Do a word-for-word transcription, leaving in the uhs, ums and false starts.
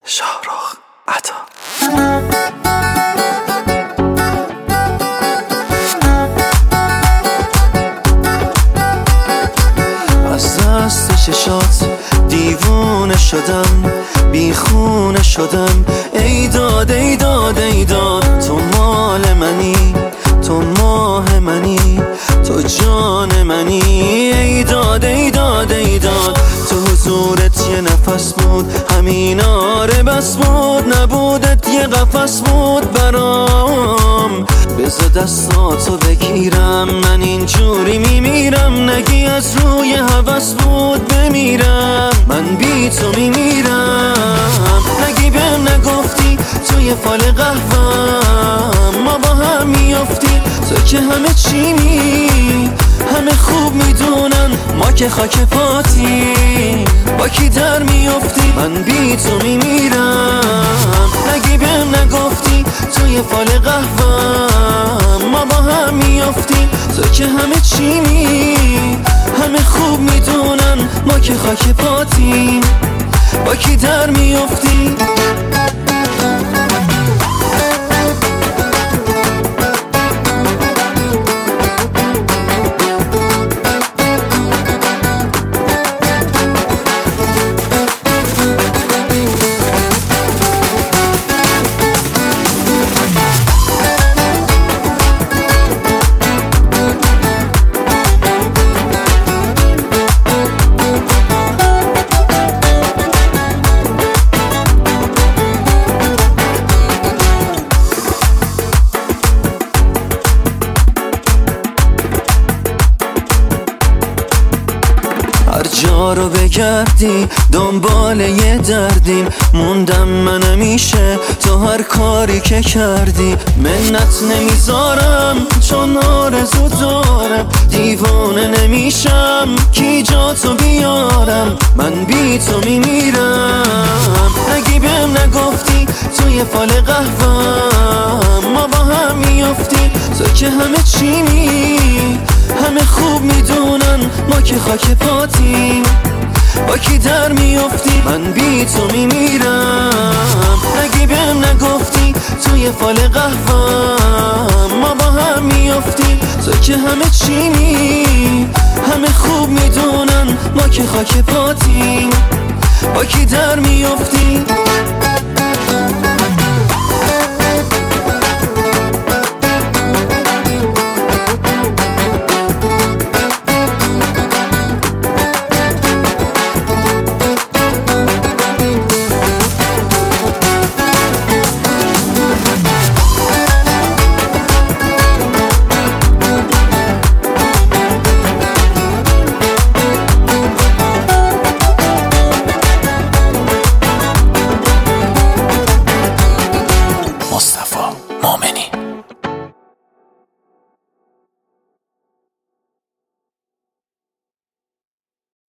شاهرخ عطا. از دست چشات دیوونه شدم، بیخونه شدم، ای داد ای داد ای داد. تو مال منی، تو ماه منی، تو جان منی، ای داد ای داد ای داد. تو حضورت یه نفس بود، همین آره بس بود، نبودت یه قفس بود برام. بذار دستاتو بگیرم، من اینجوری میمیرم، نگی از روی هوس بود بمیرم، من بی تو میمیرم. نگی بهم نگفتی توی فال قهوه‌ام ما با هم میافتی، تو که همه چیمی، همه خوب میدونن ما که خاک پاتی، با کی در میافتی من بی تو میمیرم. نگی بهم نگفتی توی فال قهوه‌ام ما با هم میافتی، تو که همه چیمی، همه خوب میدونن ما که خاک پاتی، با کی در میافتی. هر جا رو بگردی دنبال یه دردیم، موندم من همیشه تو هر کاری که کردی. منت نمیذارم چون آرزو دارم، دیوانه نمیشم کی جا تو بیارم، من بی تو میمیرم. نگی بهم نگفتی توی فال قهوه‌ام ما با هم میافتی، تو که همه چیمی، همه خوب میدونن ما که خاک پاتی، با کی در میافتی من بی تو میمیرم. نگی بهم نگفتی توی فال قهوه‌ام ما با هم میافتی، تو که همه چیمی، همه خوب میدونن ما که خاک پاتی، با کی در میافتی.